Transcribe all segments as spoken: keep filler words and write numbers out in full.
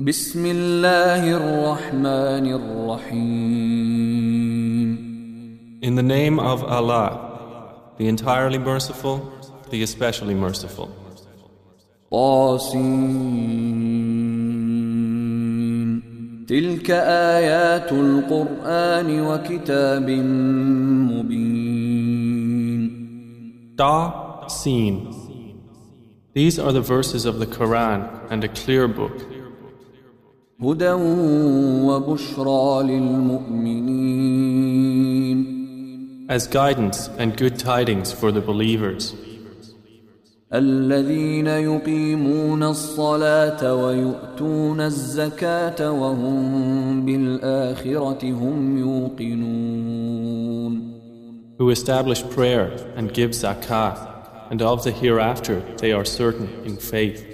بسم الله الرحمن الرحيم. In the name of Allah, the entirely merciful, the especially merciful. طاسين تلك آيات القرآن وكتاب مبين. Ta, Sin. These are the verses of the Quran and a clear book. هدى وبشرى للمؤمنين. As guidance and good tidings for the believers. الذين يقيمون الصلاة ويؤتون الزكاة وهم بالآخرة هم يوقنون. Who establish prayer and give zakah, and of the hereafter they are certain in faith.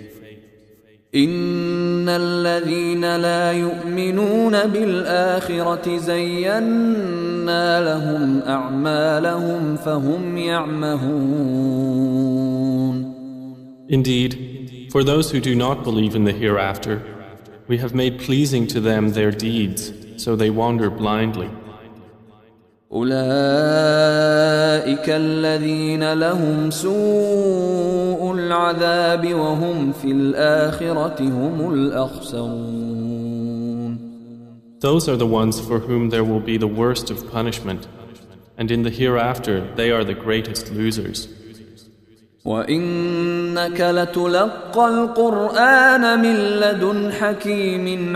إن الذين لا يؤمنون بالآخرة زينا لهم أعمالهم فهم يعمهون. Indeed, for those who do not believe in the hereafter, we have made pleasing to them their deeds, so they wander blindly. أولئك الذين لهم سوء العذاب وهم في الآخرة هم الأخسرون. Those are the ones for whom there will be the worst of punishment, and in the hereafter they are the greatest losers. وإنك لتلقى القرآن من لدن حكيم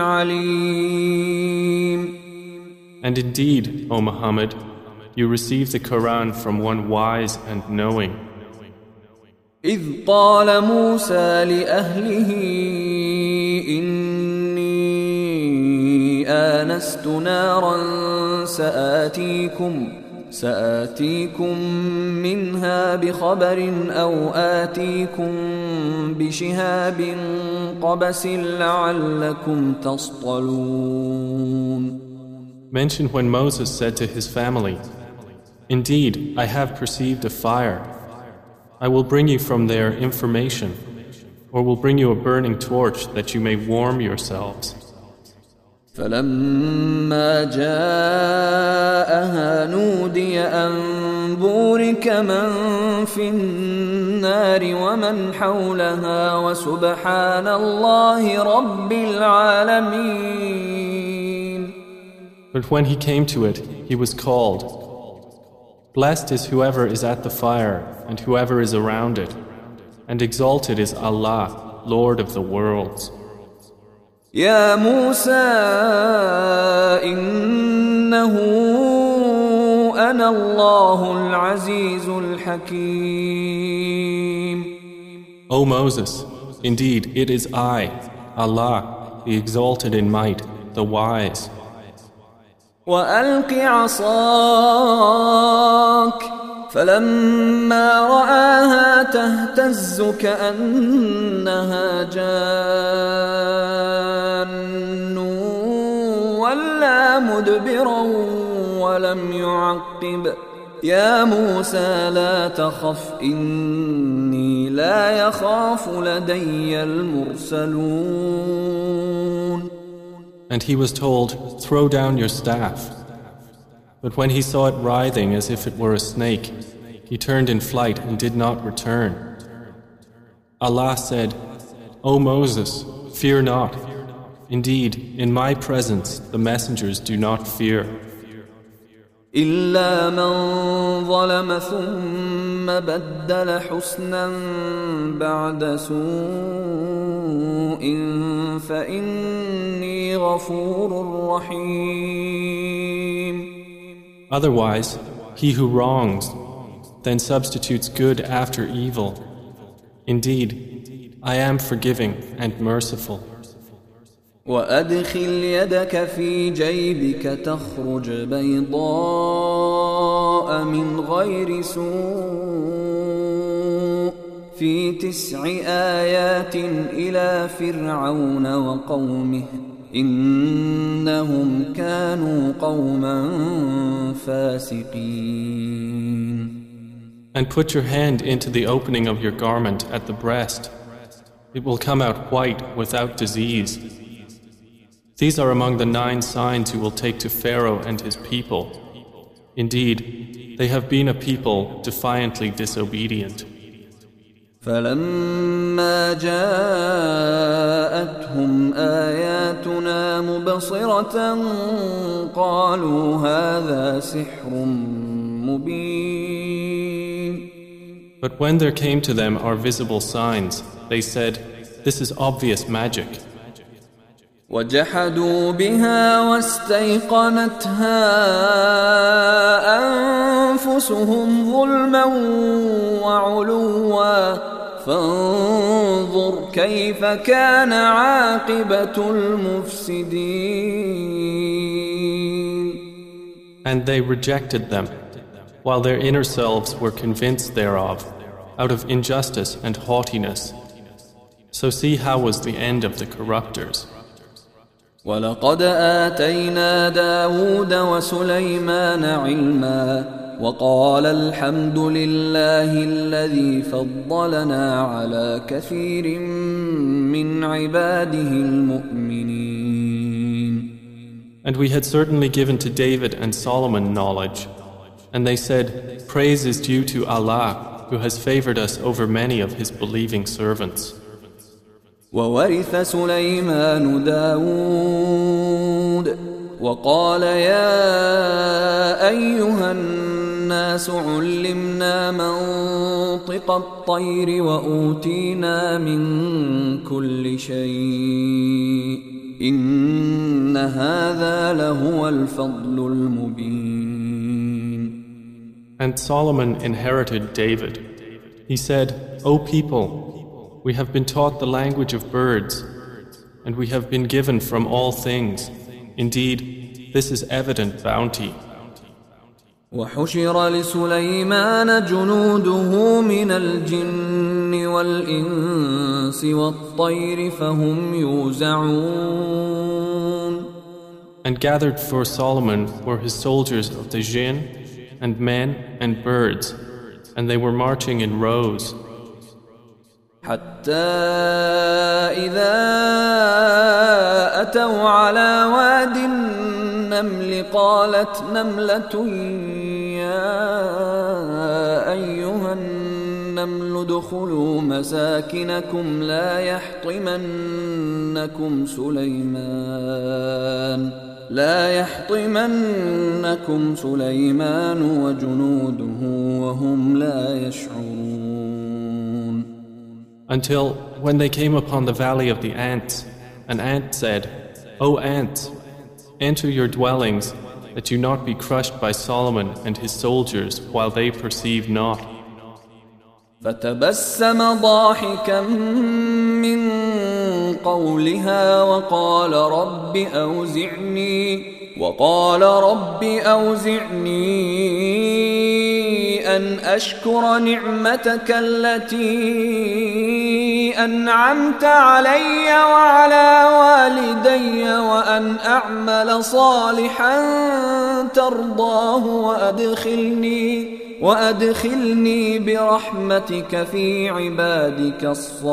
عليم. And indeed, O Muhammad, you receive the Quran from one wise and knowing. إذ قال موسى لأهله إني آنست نارا سآتيكم سآتيكم منها بخبر أو آتيكم بشهاب قبس لعلكم تصطلون. Mention when Moses said to his family, "Indeed, I have perceived a fire. I will bring you from there information, or will bring you a burning torch that you may warm yourselves." فلما جاءها نودي أن بورك من في النار ومن حولها وسبحان الله رب العالمين. But when he came to it, he was called. Blessed is whoever is at the fire and whoever is around it, and exalted is Allah, Lord of the worlds. يا موسى إنه أنا الله العزيز الحكيم. O Moses, indeed it is I, Allah, the exalted in might, the wise. وألق عصاك فلما رآها تهتز كأنها جان ولا مدبرا ولم يعقب يا موسى لا تخف إني لا يخاف لدي المرسلون. And he was told, "Throw down your staff." But when he saw it writhing as if it were a snake, he turned in flight and did not return. Allah said, "O Moses, fear not. Indeed, in my presence the messengers do not fear. إلا من ظلم ثم بدل حسنا بعد سوء فإني غفور رحيم. Otherwise, he who wrongs, then substitutes good after evil. Indeed, I am forgiving and merciful. وأدخل يدك في جيبك تخرج بيضاء من غير سوء في تسع آيات إلى فرعون وقومه إنهم كانوا قوما فاسقين. And put your hand into the opening of your garment at the breast. It will come out white without disease. These are among the nine signs you will take to Pharaoh and his people. Indeed, they have been a people defiantly disobedient. فلما جاءتهم آياتنا مبصرة قالوا هذا سحر مبين. But when there came to them our visible signs, they said, "This is obvious magic." وجحدوا بها واستيقنتها أنفسهم ظلما وعلوا فانظر كيف كان عاقبة المفسدين. And they rejected them, while their inner selves were convinced thereof, out of injustice and haughtiness. So see how was the end of the corruptors. ولقد آتينا داود وسليمان علما وقال الحمد لله الذي فضلنا على كثير من عباده المؤمنين. And we had certainly given to David and Solomon knowledge, and they said, "Praise is due to Allah, who has favored us over many of his believing servants." وورث سليمان داود وقال يا أيها الناس علمنا منطق الطير وأوتينا من كل شيء إن هذا لهو الفضل المبين. And Solomon inherited David. He said, "O people, we have been taught the language of birds, and we have been given from all things. Indeed, this is evident bounty." وحشر لسليمان جنوده من الجن والإنس والطير فهم يوزعون. And gathered for Solomon were his soldiers of the jinn, and men and birds, and they were marching in rows. حتى إذا أتوا على واد النمل قالت نملة يا أيها النمل ادخلوا مساكنكم لا يحطمنكم سليمان لا يحطمنكم سليمان وجنوده وهم لا يشعرون. Until when they came upon the valley of the ants, an ant said, "O ants, enter your dwellings, that you not be crushed by Solomon and his soldiers while they perceive not." فتبسم ضاحكا من قولها وقال رب أوزعني وقال رب أوزعني أن أشكر نعمتك التي أنعمت علي وعلى والدي وأن أعمل صالحا ترضاه وأدخلني وأدخلني برحمتك في عبادك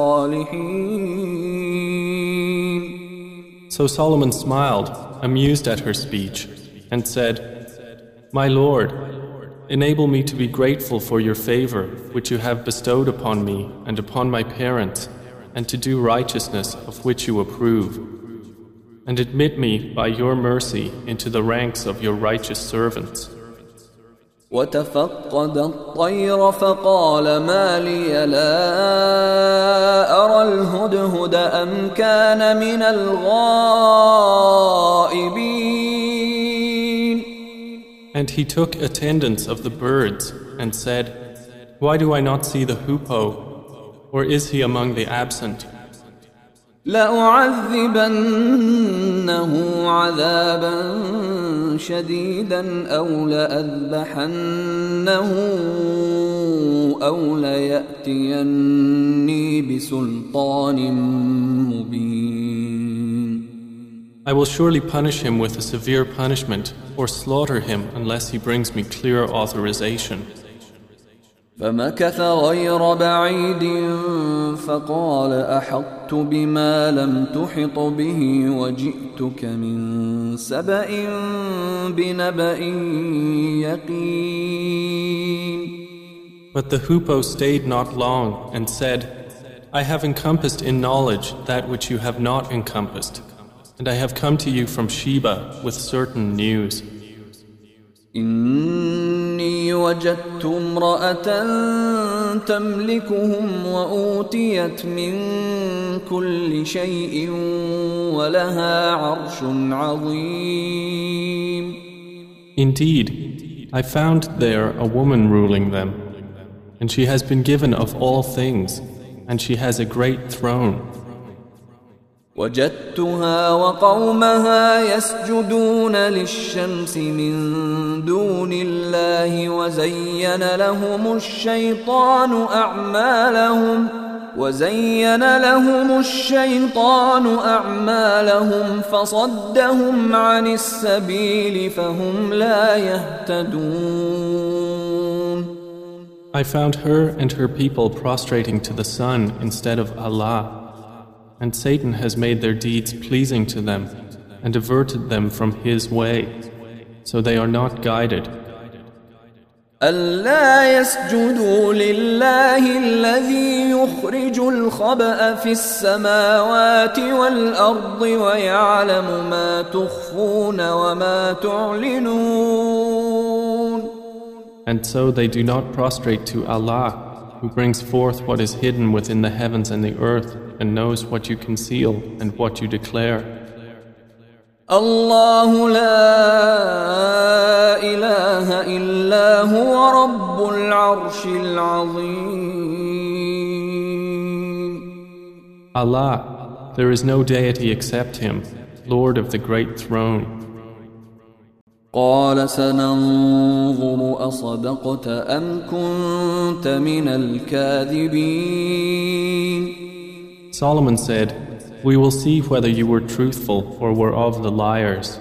الصالحين. So Solomon smiled, amused at her speech, and said, "My Lord, enable me to be grateful for your favor which you have bestowed upon me and upon my parents, and to do righteousness of which you approve. And admit me by your mercy into the ranks of your righteous servants." وتفقد الطير فقال ما لي لا أرى الهدهد أم كان من الغائبين. And he took attendance of the birds and said, "Why do I not see the hoopoe? Or is he among the absent?" لأعذبنه عذابا شديدا أو لأذبحنه أو ليأتيني بسلطان مبين. I will surely punish him with a severe punishment or slaughter him unless he brings me clear authorization. فمكث غير بعيد فقال أحطت بما لم تحط به وجئتك من سبأ بنبأ يقين. But the hoopoe stayed not long and said, I have encompassed in knowledge that which you have not encompassed, and I have come to you from Sheba with certain news. إني وجدت امرأة تملكهم وأوتيت من كل شيء ولها عرش عظيم. Indeed, I found there a woman ruling them, and she has been given of all things, and she has a great throne. وجدتها وقومها يسجدون للشمس من دون الله وزين لهم الشيطان أعمالهم وزين لهم الشيطان أعمالهم فصدهم عن السبيل فهم لا يهتدون. I found her and her people prostrating to the sun instead of Allah. And Satan has made their deeds pleasing to them and averted them from his way, so they are not guided. ألا يسجدوا لله الذي يخرج الخبأ في السماوات والأرض ويعلم ما تخفون وما تعلنون. And so they do not prostrate to Allah, who brings forth what is hidden within the heavens and the earth, and knows what you conceal and what you declare. الله لا إله إلا هو رب العرش العظيم. Allah, there is no deity except Him, Lord of the great throne. قال سننظر أصدقت أم كنت من الكاذبين. Solomon said, we will see whether you were truthful or were of the liars.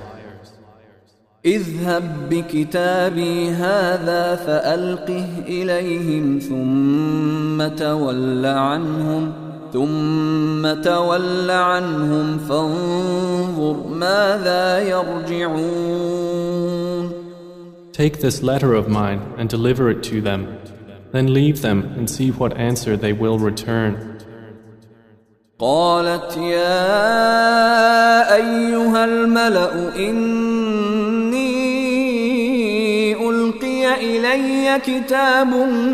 اذهب بكتابي هذا فألقه إليهم ثم تول عنهم ثم تول عنهم فانظر ماذا يرجعون. Take this letter of mine and deliver it to them, then leave them and see what answer they will return. قالت يا أيها الملأ إني ألقي إلي كتاب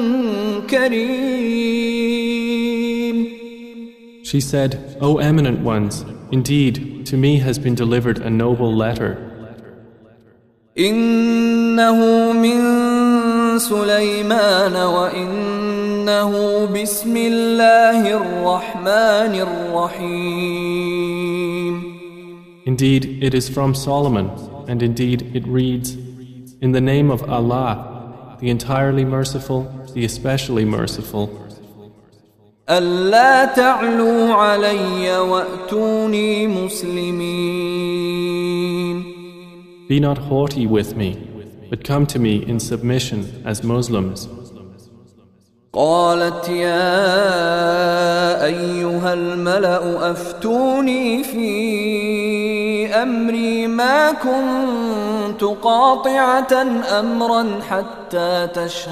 كريم. She said, O eminent ones, indeed, to me has been delivered a noble letter. إنه من سليمان وإنه بسم الله الرحمن الرحيم. Indeed, it is from Solomon, and indeed it reads, In the name of Allah, the entirely merciful, the especially merciful. ألا تعلوا علي وأتوني مسلمين. Be not haughty with me, but come to me in submission as Muslims. قالت يا أيها الملأ أفتوني في أمري ما كنت قاطعة أمرا حتى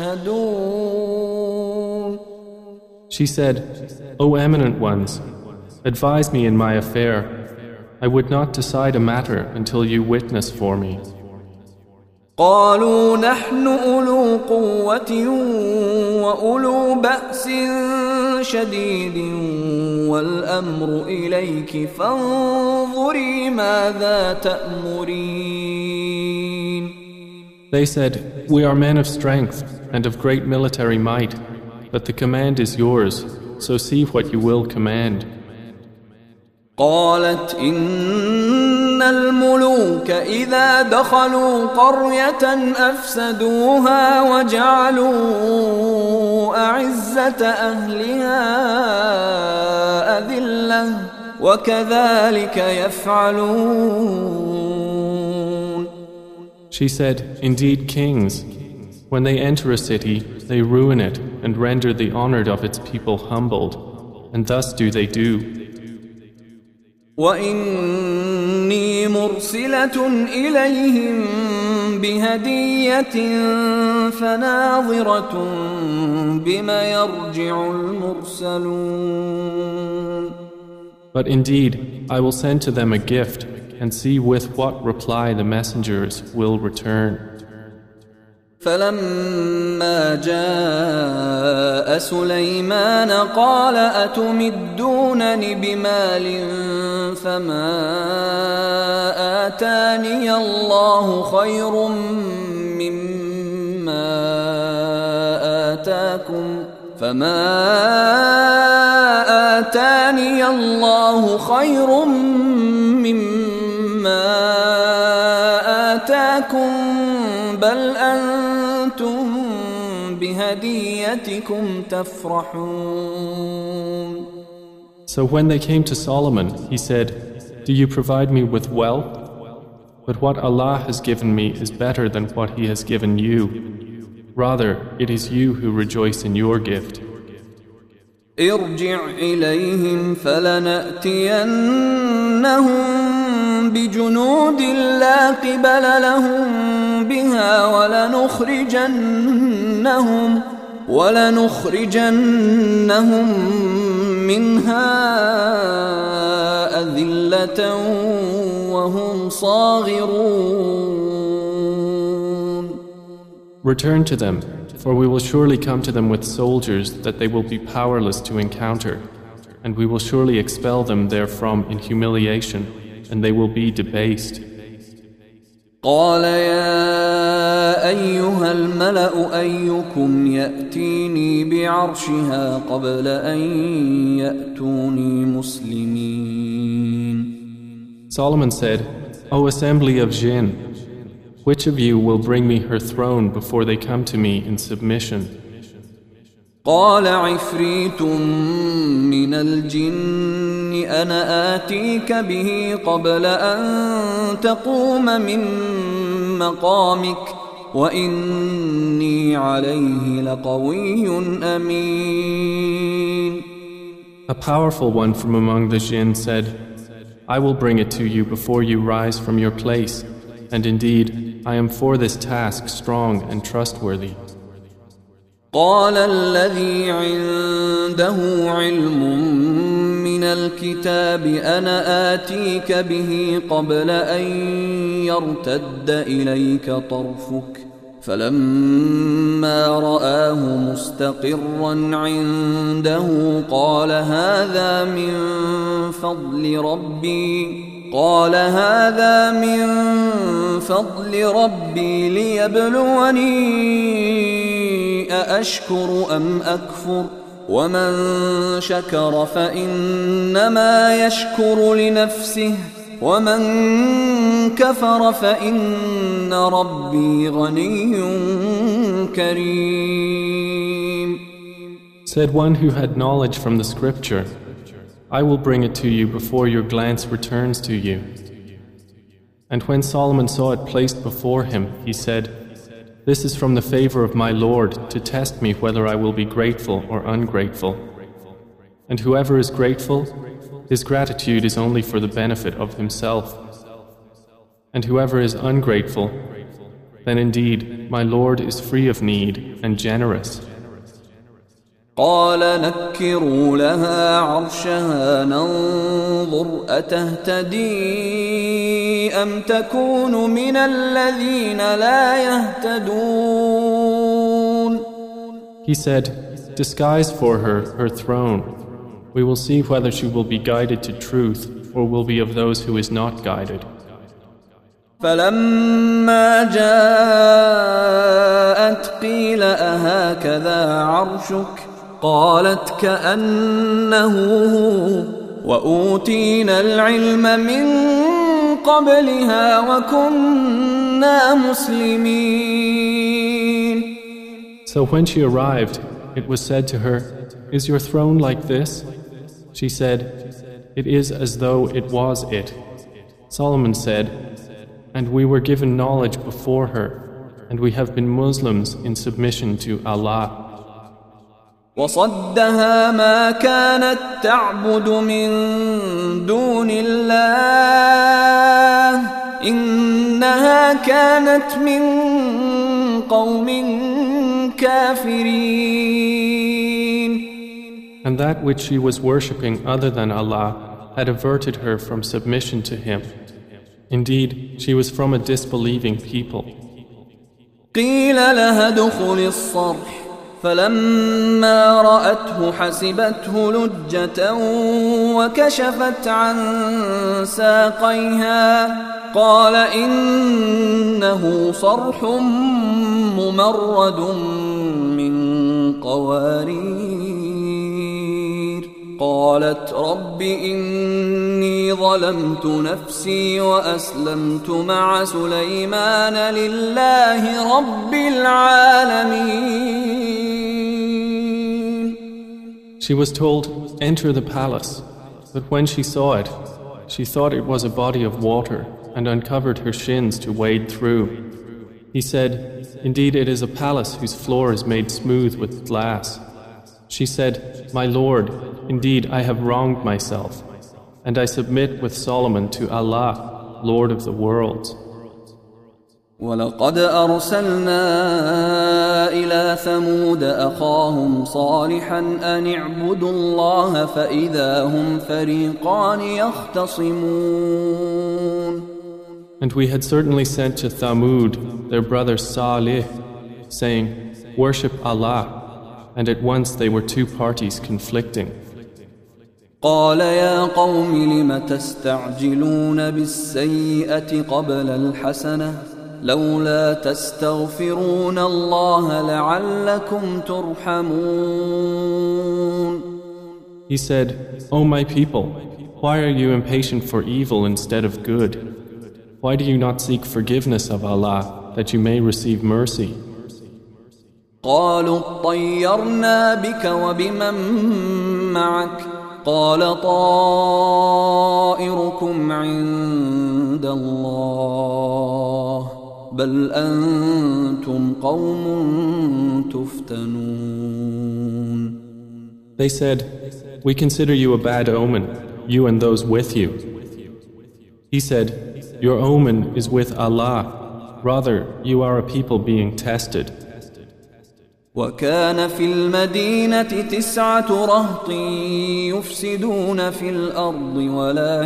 تشهدون. She said, O eminent ones, advise me in my affair. I would not decide a matter until you witness for me. قالوا نحن أولو قوة وأولو بأس شديد والأمر إليك فانظري ماذا تأمرين. They said, We are men of strength and of great military might, but the command is yours, so see what you will command. قالت إن الملوك إذا دخلوا قرية أفسدوها وجعلوا أعزة أهلها أذلة وكذلك يفعلون. She said, Indeed, kings, when they enter a city, they ruin it and render the honored of its people humbled, and thus do they do. وَإِنِّي مُرْسِلَةٌ إِلَيْهِمْ بِهَدِيَّةٍ فَنَاظِرَةٌ بِمَ يَرْجِعُ الْمُرْسَلُونَ. But indeed, I will send to them a gift and see with what reply the messengers will return. فَلَمَّا جَاءَ سُلَيْمَانَ قَالَ أَتُمِدُّونَنِ بِمَالٍ فَمَا آتَانِيَ اللَّهُ خَيْرٌ مِّمَّا آتَاكُمْ فَمَا آتَانِيَ اللَّهُ خَيْرٌ مِّمَّا آتَاكُمْ بَلْ أَنْتُمْ بِهَدِيَّتِكُمْ تَفْرَحُونَ. So when they came to Solomon, he said, "Do you provide me with wealth? But what Allah has given me is better than what He has given you. Rather, it is you who rejoice in your gift." ارجع إليهم فلنأتينهم بجنود لا قبل لهم بها ولنخرجنهم ولنخرجنهم منها أذلة وهم صاغرون. Return to them, for we will surely come to them with soldiers that they will be powerless to encounter, and we will surely expel them therefrom in humiliation, and they will be debased. قال يا أيها الملأ أيكم يأتيني بعرشها قبل أن يأتوني مسلمين. Solomon said, O assembly of jinn, which of you will bring me her throne before they come to me in submission? قال عفريت من الجن أنا آتيك به قبل أن تقوم من مقامك وإني عليه لقوي أمين. A powerful one from among the jinn said, I will bring it to you before you rise from your place, and indeed I am for this task strong and trustworthy. قال الذي عنده علم من الكتاب أنا آتيك به قبل أن يرتد إليك طرفك فلما رآه مستقرا عنده قال هذا من فضل ربي قال هذا من فضل ربي ليبلوني أأشكر أم أكفر ومن شكر فإنما يشكر لنفسه ومن كفر فإن ربي غني كريم. Said one who had knowledge from the scripture, I will bring it to you before your glance returns to you. And when Solomon saw it placed before him, he said, This is from the favor of my Lord to test me whether I will be grateful or ungrateful. And whoever is grateful, his gratitude is only for the benefit of himself. And whoever is ungrateful, then indeed my Lord is free of need and generous. قال نكروا لها عرشها ننظر أتهتدي أم تكون من الذين لا يهتدون. He said, Disguise for her her throne. We will see whether she will be guided to truth or will be of those who is not guided. فلما جاءت قيل أهكذا عرشك قالت كأنه هو وأوتينا العلم من قبلها وكنا مسلمين. So when she arrived, it was said to her, Is your throne like this? She said, It is as though it was it. Solomon said, And we were given knowledge before her, and we have been Muslims in submission to Allah. وصدها ما كانت تعبد من دون الله إنها كانت من قوم كافرين. And that which she was worshipping other than Allah had averted her from submission to Him. Indeed, she was from a disbelieving people. قيل لها ادخل الصرح فلما رأته حسبته لجة وكشفت عن ساقيها قال إنه صرح ممرد من قوارير قالت رب إني ظلمت نفسي وأسلمت مع سليمان لله رب العالمين. She was told, enter the palace, but when she saw it, she thought it was a body of water and uncovered her shins to wade through. He said, indeed it is a palace whose floor is made smooth with glass. She said, my Lord, indeed I have wronged myself, and I submit with Solomon to Allah, Lord of the worlds. ولقد أرسلنا إلى ثمود أخاهم صالحا أن اعبدوا الله فإذا هم فريقان يختصمون. And we had certainly sent to Thamud their brother Salih, saying, worship Allah, and at once they were two parties conflicting. قال يا قوم لم تستعجلون بالسيئة قبل الحسنة لولا تستغفرون الله لعلكم ترحمون. He said, O my people, why are you impatient for evil instead of good? Why do you not seek forgiveness of Allah that you may receive mercy? قالوا اطيرنا بك وبمن معك قال طائركم عند الله بل أنتم قوم تفتنون. They said, we consider you a bad omen, you and those with you. He said, your omen is with Allah, rather you are a people being tested. وكان في المدينة تسعة رهط يفسدون في الأرض ولا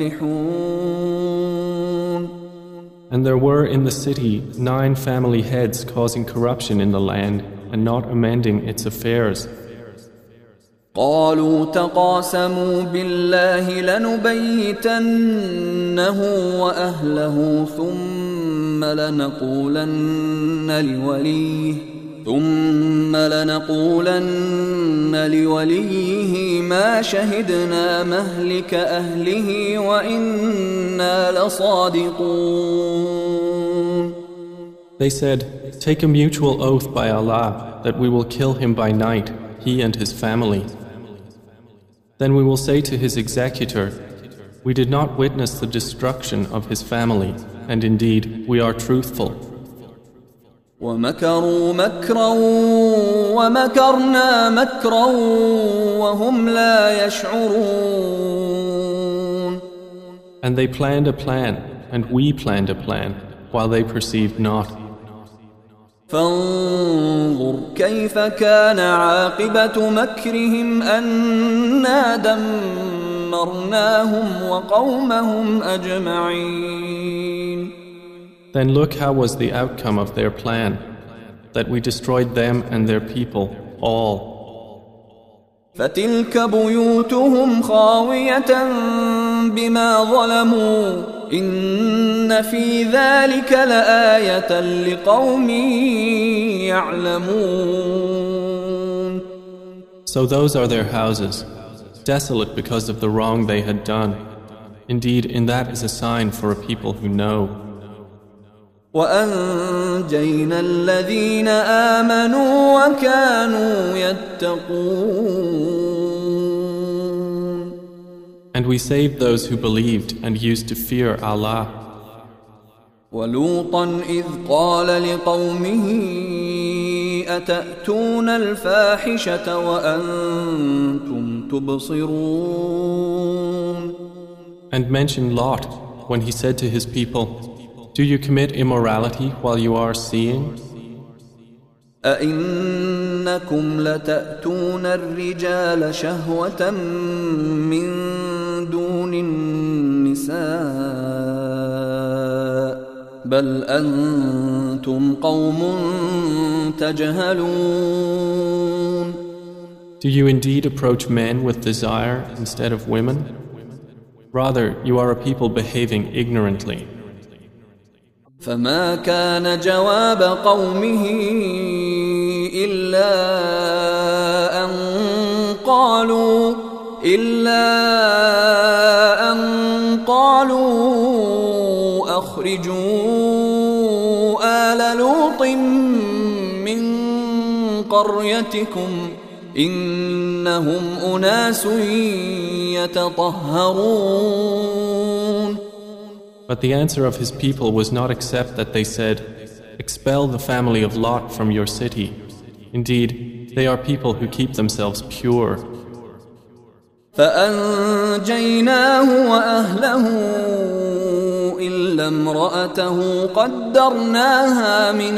يصلحون. And there were in the city nine family heads causing corruption in the land and not amending its affairs. قالوا تقاسموا بالله لنبيتنه وأهله ثم لنقولن لوليه ثم لنقولن لوليه ما شهدنا مهلك أهله وإنا لصادقون. They said, take a mutual oath by Allah that we will kill him by night, he and his family. Then we will say to his executor, we did not witness the destruction of his family, and indeed we are truthful. ومكروا مكرا ومكرنا مكرا وهم لا يشعرون. And they planned a plan, and we planned a plan, while they perceived not. فانظر كيف كان عاقبة مكرهم أنا دمرناهم وقومهم أجمعين. Then look how was the outcome of their plan, that we destroyed them and their people, all. فتلك بيوتهم خاوية بما ظلموا إن في ذلك لآية لقوم يعلمون. So those are their houses, desolate because of the wrong they had done. Indeed, in that is a sign for a people who know. وأنجينا الذين آمنوا وكانوا يتقون. And we saved those who believed and used to fear Allah. ولوطا إذ قال لقومه أتأتون الفاحشة وأنتم تبصرون. And mention Lot when he said to his people, do you commit immorality while you are seeing? أئنكم لتأتون الرجال شهوة من دون النساء بل أنتم قوم تجهلون. Do you indeed approach men with desire instead of women? Rather, you are a people behaving ignorantly. فما كان جواب قومه إلا أن قالوا إلا أن قالوا أخرجوا آل لوط من قريتكم إنهم أناس يتطهرون. But the answer of his people was not except that they said, expel the family of Lot from your city. Indeed, they are people who keep themselves pure. فأنجيناه وأهله إلا امرأته قدرناها من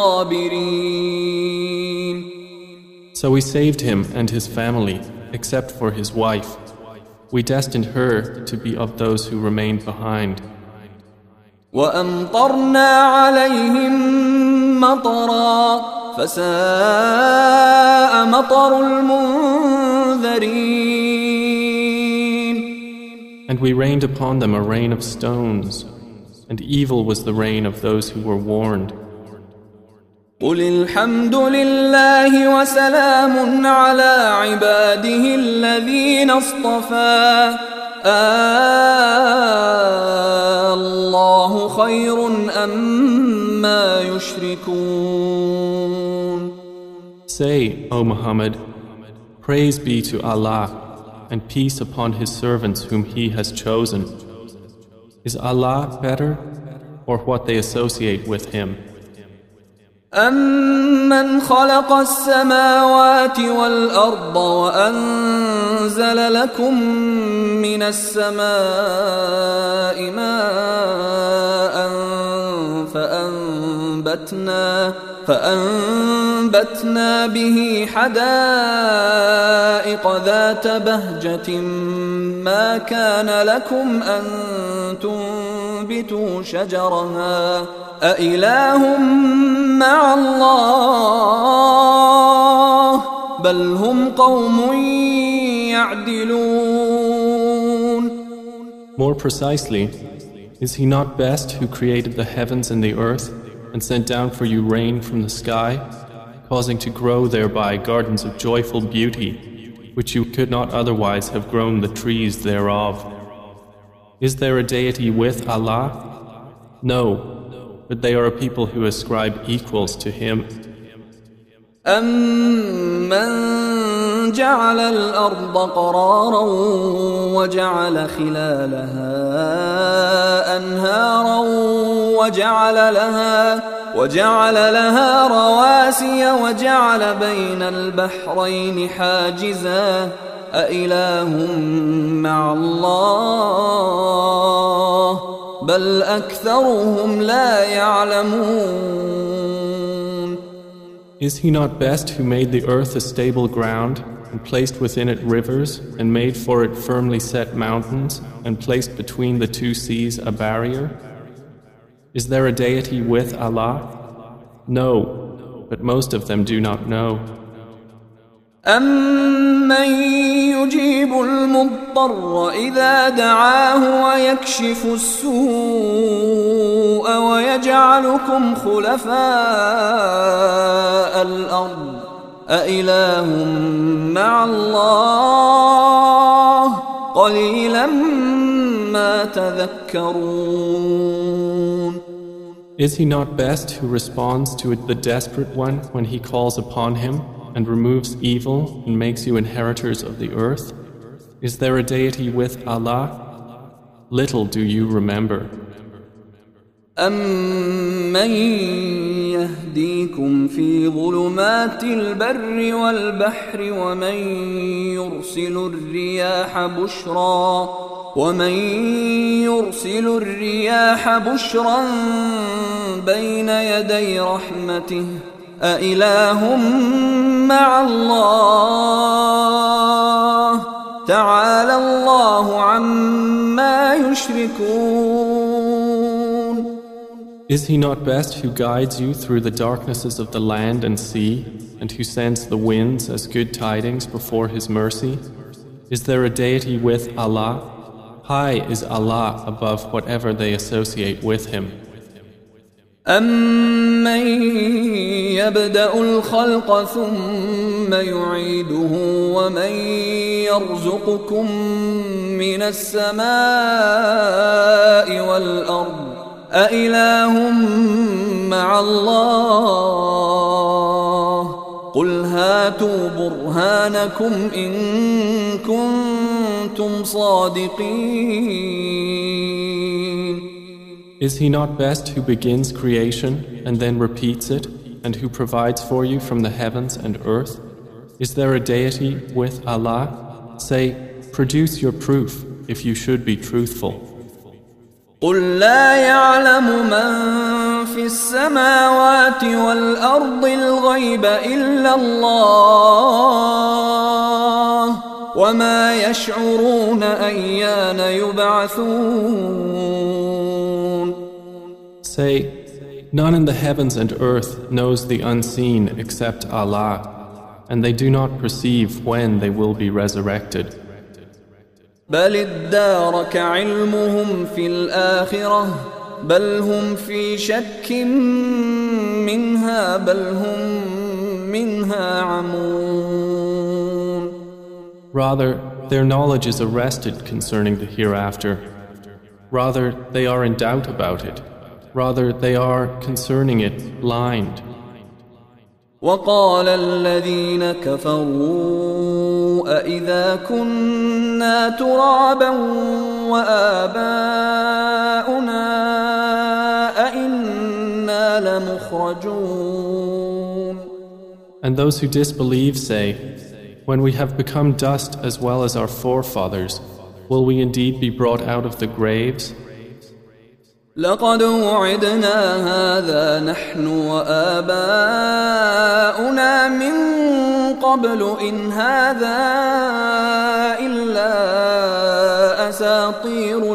الغابرين. So we saved him and his family, except for his wife. We destined her to be of those who remained behind. وأمطرنا عليهم مطرا فساء مطر المنذرين. And we rained upon them a rain of stones, and evil was the rain of those who were warned. قل الحمد لله وسلام على عباده الذين اصطفى الله خير أما يشركون. Say, O Muhammad, praise be to Allah and peace upon His servants whom He has chosen. Is Allah better or what they associate with Him? أَمَّنْ خَلَقَ السَّمَاوَاتِ وَالْأَرْضَ وَأَنزَلَ لَكُم مِّنَ السَّمَاءِ مَاءً فَأَنبَتْنَا فَأَنبَتْنَا بِهِ حَدَائِقَ ذَاتَ بَهْجَةٍ مَا كَانَ لَكُمْ أَن تُنبِتُوا شَجَرَهَا أَإِلَٰهٌ مع الله بل هم قوم يعدلون. More precisely, is He not best who created the heavens and the earth and sent down for you rain from the sky, causing to grow thereby gardens of joyful beauty, which you could not otherwise have grown the trees thereof? Is there a deity with Allah? No, but they are a people who ascribe equals to Him. أَمَّنْ جَعَلَ الْأَرْضَ قَرَارًا وَجَعَلَ خِلَالَهَا أَنْهَارًا وَجَعَلَ لَهَا وَجَعَلَ لَهَا رَوَاسِيَ وَجَعَلَ بَيْنَ الْبَحْرَيْنِ حَاجِزًا أَإِلَٰهٌ مع الله بل أكثرهم لا يعلمون. Is He not best who made the earth a stable ground and placed within it rivers and made for it firmly set mountains and placed between the two seas a barrier? Is there a deity with Allah? No, but most of them do not know. أَمَّن يُجِيبُ الْمُضْطَرَّ إِذَا دَعَاهُ وَيَكْشِفُ السُّوءَ وَيَجْعَلُكُمْ خُلَفَاءَ الْأَرْضِ أَإِلَٰهٌ مَّعَ اللَّهِ قَلِيلًا مَّا تَذَكَّرُونَ. Is He not best who responds to the desperate one when he calls upon Him, and removes evil and makes you inheritors of the earth? Is there a deity with Allah? Little do you remember. أَمَّن يهديكم في ظلمات البر والبحر ومن يرسل الرياح بشرا ومن يرسل الرياح بشرا بين يدي رحمته أإله مع الله تعالى الله عما يشركون. Is he not best who guides you through the darknesses of the land and sea, and who sends the winds as good tidings before his mercy? Is there a deity with Allah? High is Allah above whatever they associate with him. أَمَّن يَبْدَأُ الْخَلْقَ ثُمَّ يُعِيدُهُ وَمَن يَرْزُقُكُم مِّنَ السَّمَاءِ وَالْأَرْضِ أَإِلَٰهٌ مَّعَ اللَّهِ قُلْ هَاتُوا بُرْهَانَكُمْ إِن كُنتُمْ صَادِقِينَ. Is he not best who begins creation and then repeats it, and who provides for you from the heavens and earth? Is there a deity with Allah? Say, produce your proof if you should be truthful. قل لا يعلم من في السماوات والأرض الغيب إلا الله وما يشعرون أيان يبعثون. Say, none in the heavens and earth knows the unseen except Allah, and they do not perceive when they will be resurrected. بل ادارك علمهم في الآخرة بل هم في شك منها بل هم منها عمون. Rather, their knowledge is arrested concerning the hereafter. Rather, they are in doubt about it. Rather, they are concerning it blind. وقال الذين كفروا أإذا كنا ترابا وآباؤنا أإنا لمخرجون. And those who disbelieve say, when we have become dust as well as our forefathers, will we indeed be brought out of the graves? لقد وعدنا هذا نحن وآباؤنا من قبل إن هذا إلا أساطير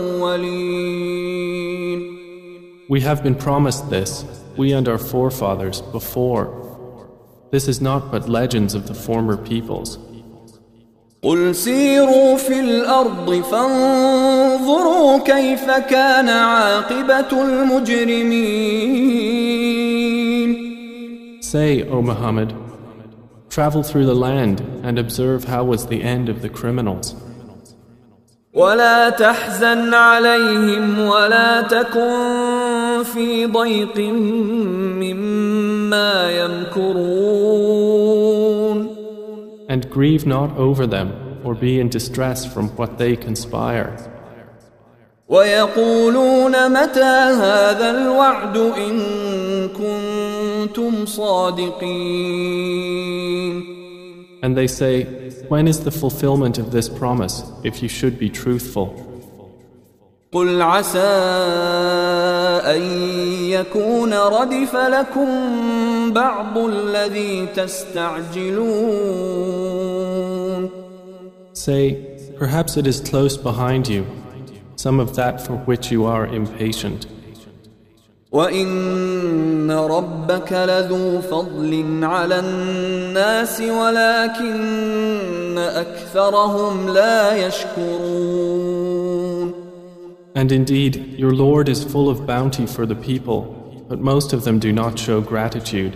الأولين. We have been promised this, we and our forefathers, before. This is not but legends of the former peoples. قل سيروا في الأرض فانظروا كيف كان عاقبة المجرمين. Say, O Muhammad, travel through the land and observe how was the end of the criminals. ولا تحزن عليهم ولا تكن في ضيق مما يمكرون. And grieve not over them, or be in distress from what they conspire. ويقولون متى هذا الوعد إن كنتم صادقين. And they say, when is the fulfillment of this promise, if you should be truthful? قل عسى أن يكون ردف لكم بعض الذي تستعجلون. Say, perhaps it is close behind you, some of that for which you are impatient. وَإِنَّ رَبَّكَ لَذُو فَضْلٍ عَلَى النَّاسِ وَلَكِنَّ أَكْثَرَهُمْ لَا يَشْكُرُونَ. And indeed, your Lord is full of bounty for the people, but most of them do not show gratitude.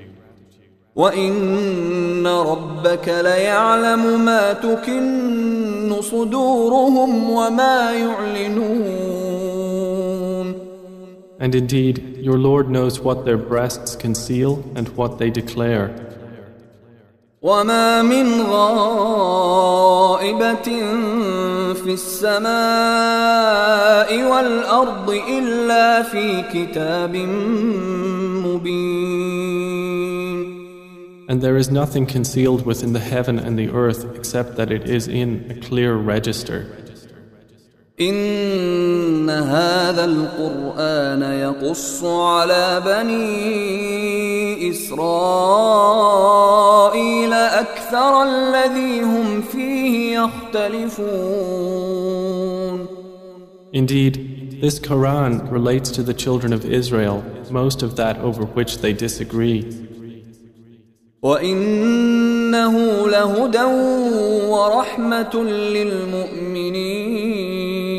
وَإِنَّ رَبَّكَ لَيَعْلَمُ مَا تُكِنُّ صُدُورُهُمْ وَمَا يُعْلِنُونَ. And indeed, your Lord knows what their breasts conceal and what they declare. وَمَا مِنْ غَائِبَةٍ في السماء والأرض إلا في كتاب مبين. And there is nothing concealed within the heaven and the earth except that it is in a clear register. إن هذا القرآن يقص على بني إسرائيل أكثر الذي هم فيه يختلفون. Indeed, this Quran relates to the children of Israel most of that over which they disagree. وإنه لهدى ورحمة للمؤمنين.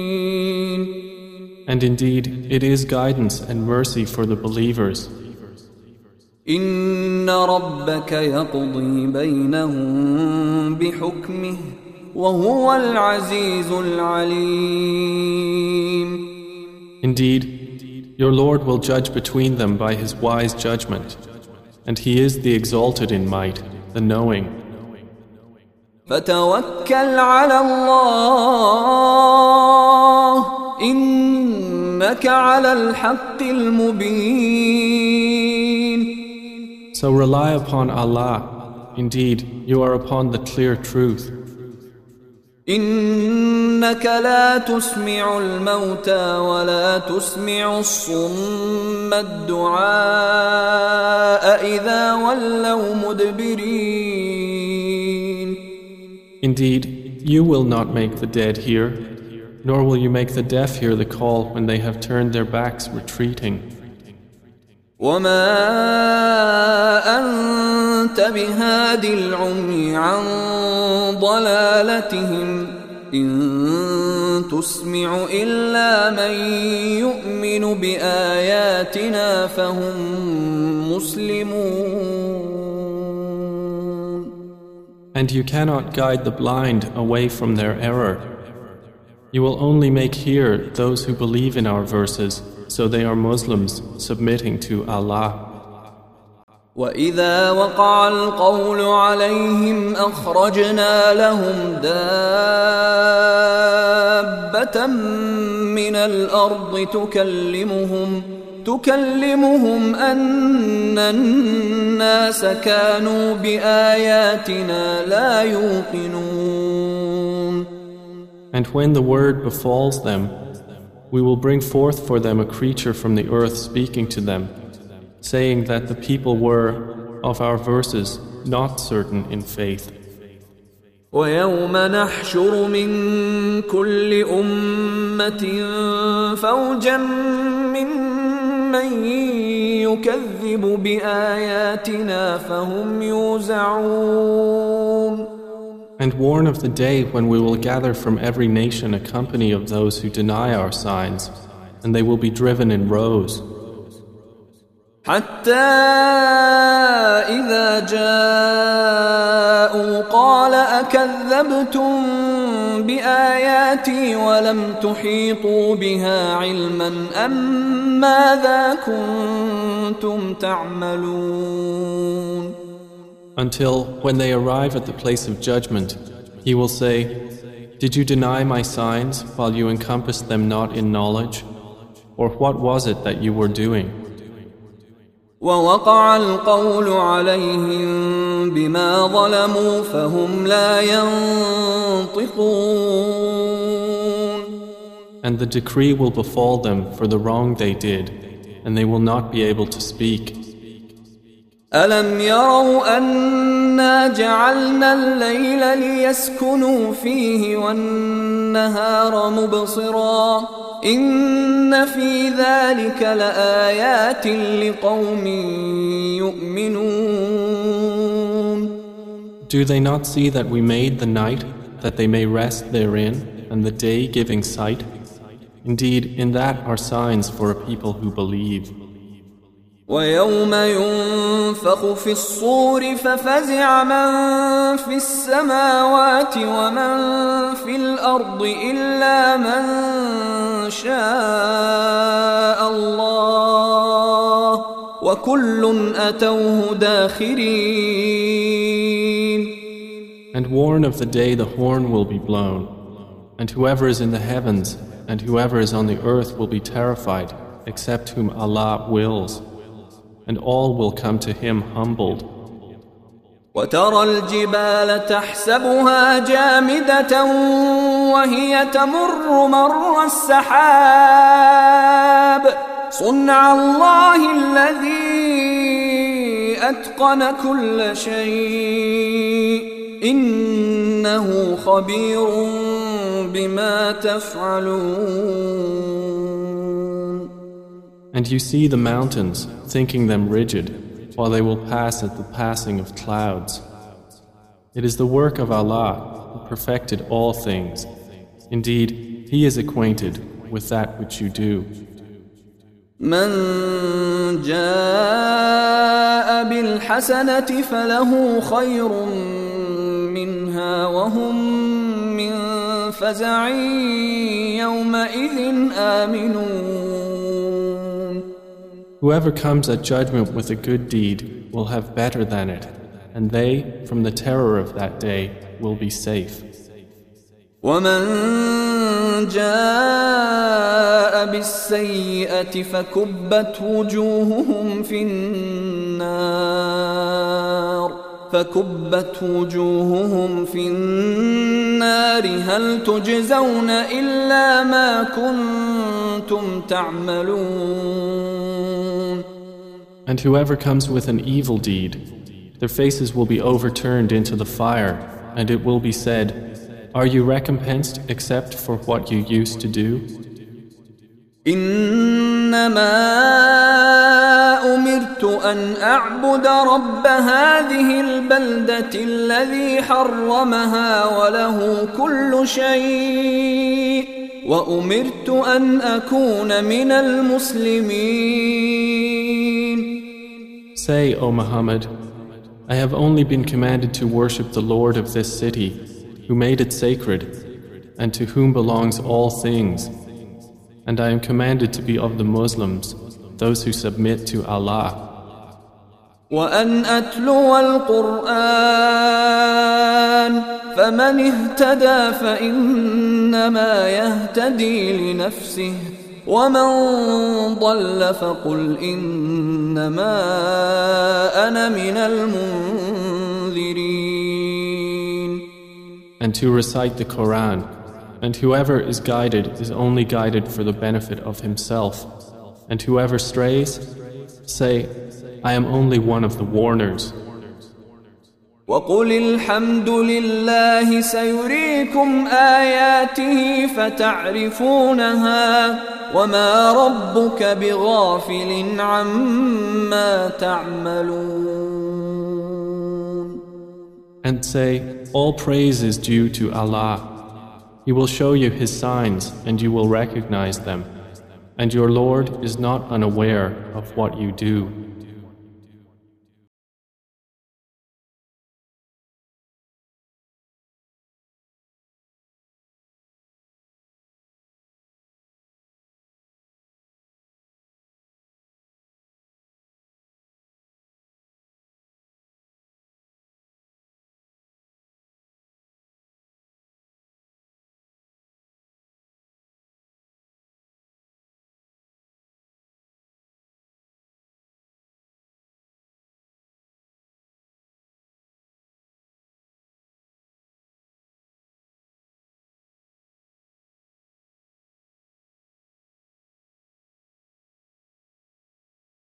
And indeed, it is guidance and mercy for the believers. إن ربك يقضي بينهم بحكمه وهو العزيز العليم. Indeed, your Lord will judge between them by his wise judgment, and he is the exalted in might, the knowing. فتوكل على الله إنك على الحق المبين. So rely upon Allah. Indeed, you are upon the clear truth. إنك لا تسمع الموتى ولا تسمع الصم الدعاء إذا ولوا مدبرين. Indeed, you will not make the dead hear, nor will you make the deaf hear the call when they have turned their backs retreating. وما أنت بهاد العمي عن ضلالتهم إن تسمع إلا من يؤمن بآياتنا فهم مسلمون. And you cannot guide the blind away from their error. You will only make hear those who believe in our verses, so they are Muslims submitting to Allah. وَإِذَا وَقَعَ الْقَوْلُ عَلَيْهِمْ أَخْرَجْنَا لَهُمْ دَابَّةً مِّنَ الْأَرْضِ تُكَلِّمُهُمْ تُكَلِّمُهُمْ أَنَّ النَّاسَ كَانُوا بِآيَاتِنَا لَا يُوقِنُونَ. And when the word befalls them, we will bring forth for them a creature from the earth speaking to them, saying that the people were, of our verses, not certain in faith. وَيَوْمَ نَحْشُرُ مِنْ كُلِّ أُمَّةٍ فَوْجًا مِّمَّنْ يُكَذِّبُ بِآيَاتِنَا فَهُمْ يُوزَعُونَ. And warn of the day when we will gather from every nation a company of those who deny our signs, and they will be driven in rows. حتى إذا جاءوا قال أكذبتم بآياتي ولم تحيطوا بها علما أم ماذا كنتم تعملون. Until, when they arrive at the place of judgment, he will say, Did you deny my signs while you encompassed them not in knowledge? Or what was it that you were doing? وَوَقَعَ الْقَوْلُ عَلَيْهِمْ بِمَا ظَلَمُوا فَهُمْ لَا يَنطِقُونَ. And the decree will befall them for the wrong they did, and they will not be able to speak. أَلَمْ يَرَوْا أَنَّا جَعَلْنَا اللَّيْلَ لِيَسْكُنُوا فِيهِ وَالنَّهَارَ مُبْصِرًا إِنَّ فِي ذَلِكَ لَآيَاتٍ لِقَوْمٍ يُؤْمِنُونَ. Do they not see that we made the night that they may rest therein, and the day giving sight? Indeed, in that are signs for a people who believe. وَيَوْمَ يُنفَخُ فِي الصُّورِ فَفَزِعَ مَن فِي السَّمَاوَاتِ وَمَن فِي الْأَرْضِ إِلَّا مَن شَاءَ اللَّهُ وَكُلٌّ أَتَوْهُ دَاخِرِينَ. And warn of the day the horn will be blown. And whoever is in the heavens and whoever is on the earth will be terrified, except whom Allah wills, and all will come to Him humbled. وترى الجبال تحسبها جامدة وهي تمر مر السحاب صنع الله الذي أتقن كل شيء إنه خبير بما تفعلون. And you see the mountains, thinking them rigid, while they will pass at the passing of clouds. It is the work of Allah who perfected all things. Indeed, He is acquainted with that which you do. من جاء بالحسنة فله خير منها وهم من فزع يومئذ آمنون. Whoever comes at judgment with a good deed will have better than it, and they, from the terror of that day, will be safe. ومن جاء بالسيئة فكبت وجوههم في النار فكبت وجوههم في النار هل تجزون إلا ما كنتم تعملون. And whoever comes with an evil deed, their faces will be overturned into the fire, and it will be said, are you recompensed except for what you used to do? إنما أمرت أن أعبد رب هذه البلدة الذي حرمها وله كل شيء وأمرت أن أكون من المسلمين. Say, O Muhammad, I have only been commanded to worship the Lord of this city, who made it sacred, and to whom belongs all things. And I am commanded to be of the Muslims, those who submit to Allah. وأن أتلو القرآن فمن اهتدى فإنما يهتدي لنفسه ومن ضل فقل إنما أنا من المنذرين. And to recite the Quran, and whoever is guided is only guided for the benefit of himself, and whoever strays, say, I am only one of the warners. وقل الحمد لله سيريكم آياته فتعرفونها وما ربك بغافل عما تعملون. And say, all praise is due to Allah. He will show you His signs and you will recognize them. And your Lord is not unaware of what you do.